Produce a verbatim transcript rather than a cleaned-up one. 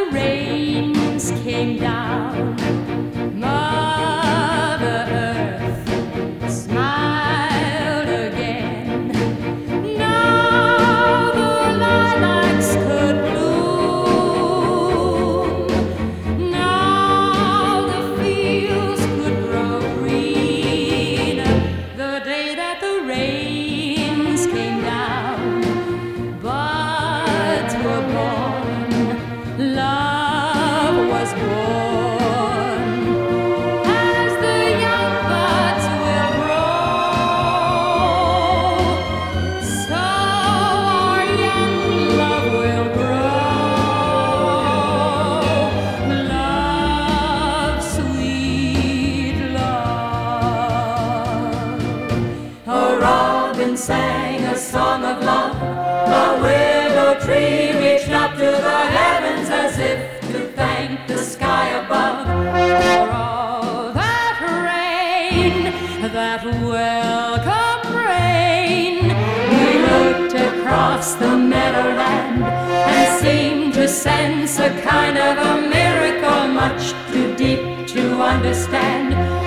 the rains came down, Mother Earth smiled again. Now the lilacs could bloom, now the fields could grow green. The day that the rains came down, buds were born, love was born. As the young buds will grow, so our young love will grow. Love, sweet love. A robin sang a song of love, a willow tree reached up to the heavens as if to thank the sky above for all that rain, that welcome rain. We looked across the meadowland and seemed to sense a kind of a miracle much too deep to understand.